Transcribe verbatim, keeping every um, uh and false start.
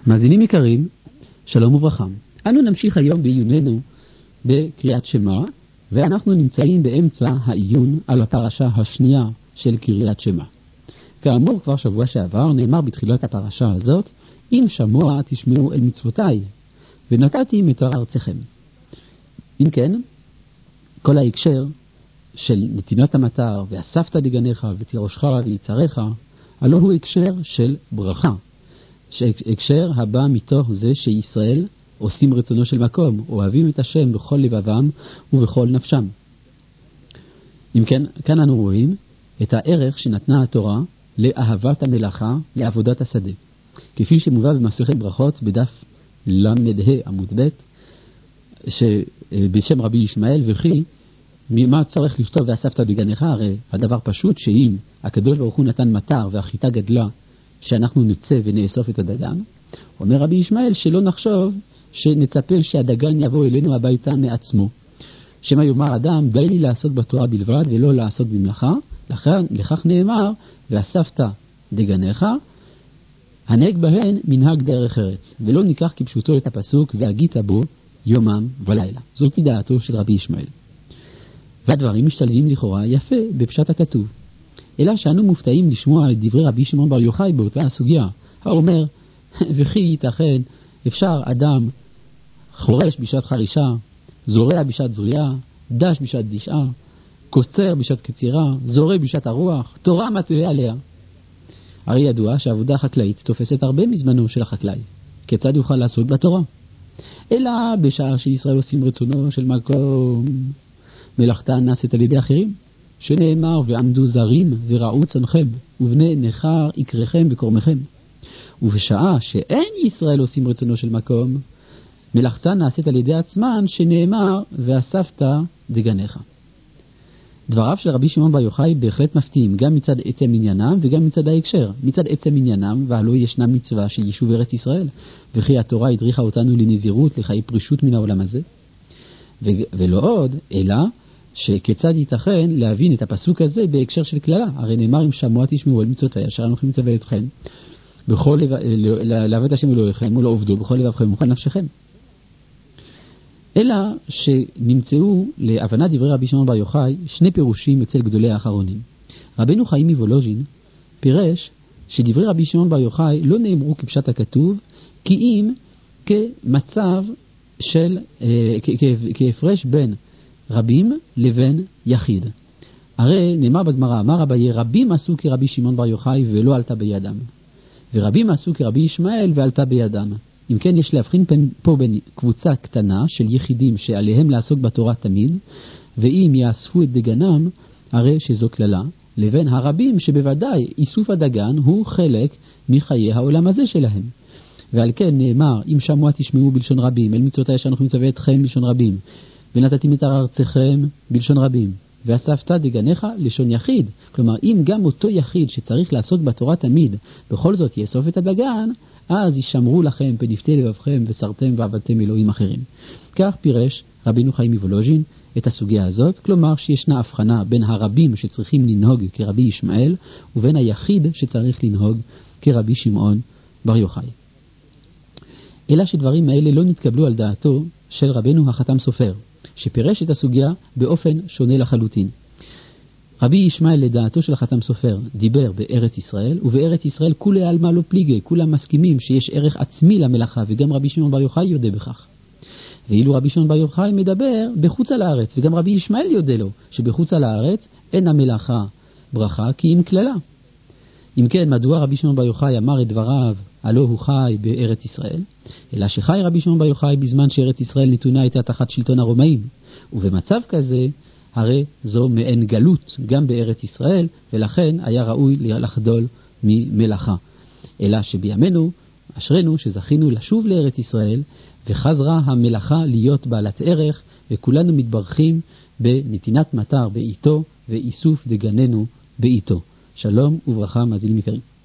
מאזינים יקרים, שלום וברכה. אנו נמשיך היום בעיוננו בקריאת שמע, ואנחנו נמצאים באמצע העיון על הפרשה השנייה של קריאת שמע. כאמור, כבר שבוע שעבר נאמר בתחילת הפרשה הזאת, אם שמוע תשמעו אל מצוותיי, ונתתי מטר ארצכם. אם כן, כל ההקשר של נתינת המטר, ואספת דגניך ותירושך ויצריך, הלא הוא הקשר של ברכה. הקשר הבא מתוך זה שישראל עושים רצונו של מקום, אוהבים את השם בכל לבבם ובכל נפשם. אם כן, כאן אנו רואים את הערך שנתנה התורה לאהבת המלאכה, לעבודת השדה. כפי שמובא במסכת ברכות בדף למדה עמוד ב', שבשם רבי ישמעאל, וכי ממה צריך לכתוב ואספת דגניך? הרי הדבר פשוט, שאם הקדוש ברוך הוא נתן מטר והחיטה גדלה, שאנחנו נצא ונאסוף את הדגן, אומר רבי ישמעאל שלא נחשוב שנצפל שהדגן יבוא אלינו הביתה מעצמו. שמה יאמר אדם, די לי לעסוק בתורה בלבד ולא לעסוק במלאכה, לכן, לכך נאמר, ואספת דגניך, הנהג בהן מנהג דרך ארץ, ולא ניקח כפשוטו את הפסוק, והגית בו יומם ולילה. זאת דעתו של רבי ישמעאל. והדברים משתלבים לכאורה יפה בפשט הכתוב. אלא שאנו מופתעים לשמוע את דברי רבי שמעון בר יוחאי באותה הסוגיה. האומר, וכי ייתכן, אפשר אדם חורש בשעת חרישה, זורע בשעת זריעה, דש בשעת דשעה, קוצר בשעת קצירה, זורע בשעת הרוח, תורה מתווה עליה. הרי ידוע שהעבודה החקלאית תופסת הרבה מזמנו של החקלאי. כיצד יוכל לעשות בתורה? אלא בשעה שישראל עושים רצונו של מקום, מלאכתה נעשית על ידי אחרים, שנאמר ועמדו זרים וראו צונכם ובני נכר יקריכם בקורמכם. ובשעה שאין ישראל עושים רצונו של מקום, מלאכתה נעשית על ידי עצמן, שנאמר ואספת דגניך. דבריו של רבי שמעון בר יוחאי בהחלט מפתיעים, גם מצד עצם עניינם וגם מצד ההקשר. מצד עצם עניינם, והלא ישנה מצווה של יישוב ארץ ישראל, וכי התורה הדריכה אותנו לנזירות, לחיי פרישות מן העולם הזה. ו- ולא עוד, אלא שכיצד ייתכן להבין את הפסוק הזה בהקשר של כללה. הרי נאמר אם שמוע תשמעו אל מצוותיי אשר אנוכי מצווה אתכם, בכל לב... לעבוד השם אלוהיכם ולעובדו בכל לבבכם ובכל נפשכם. אלא שנמצאו להבנת דברי רבי שמעון בר יוחאי שני פירושים אצל גדולי האחרונים. רבנו חיים מוולוז'ין פירש שדברי רבי שמעון בר יוחאי לא נאמרו כפשט הכתוב, כי אם כמצב של כהפרש בין רבים לבין יחיד. הרי נאמר בגמרא, אמר רבי, רבים עשו כרבי שמעון בר יוחאי ולא עלתה בידם, ורבים עשו כרבי ישמעאל ועלתה בידם. אם כן, יש להבחין פה בין קבוצה קטנה של יחידים שעליהם לעסוק בתורה תמיד, ואם יאספו את דגנם, הרי שזו כללה, לבין הרבים שבוודאי איסוף הדגן הוא חלק מחיי העולם הזה שלהם. ועל כן נאמר, אם שמוע תשמעו בלשון רבים, אל מצוותיי אשר אנוכי מצווה אתכם בלשון רבים, ונתתי מטר ארצכם בלשון רבים, ואספת דגניך לשון יחיד. כלומר, אם גם אותו יחיד שצריך לעסוק בתורה תמיד, בכל זאת יאסוף את הדגן, אז ישמרו לכם פנפתי לבבכם וסרתם ועבדתם אלוהים אחרים. כך פירש רבינו חיים מוולוז'ין את הסוגיה הזאת, כלומר שישנה הבחנה בין הרבים שצריכים לנהוג כרבי ישמעאל, ובין היחיד שצריך לנהוג כרבי שמעון בר יוחאי. אלא שדברים האלה לא נתקבלו על דעתו של רבנו החתם סופר, שפירש את הסוגיה באופן שונה לחלוטין. רבי ישמעאל לדעתו של החתם סופר דיבר בארץ ישראל, ובארץ ישראל כולי עלמא לא פליגי, כולם מסכימים שיש ערך עצמי למלאכה, וגם רבי שמעון בר יוחאי יודע בכך. ואילו רבי שמעון בר יוחאי מדבר בחוץ על הארץ, וגם רבי ישמעאל יודע לו שבחוץ על הארץ אין המלאכה ברכה כי אם כללה. אם כן, מדוע רבי שמעון בר יוחאי אמר את דבריו הלא הוא חי בארץ ישראל? אלא שחי רבי שמעון בר יוחאי בזמן שארץ ישראל נתונה הייתה תחת שלטון הרומאים, ובמצב כזה הרי זו מעין גלות גם בארץ ישראל, ולכן היה ראוי לחדול ממלאכה. אלא שבימינו אשרנו שזכינו לשוב לארץ ישראל, וחזרה המלאכה להיות בעלת ערך, וכולנו מתברכים בנתינת מטר בעיתו ואיסוף דגננו בעיתו. שלום וברכה מאזינים יקרים.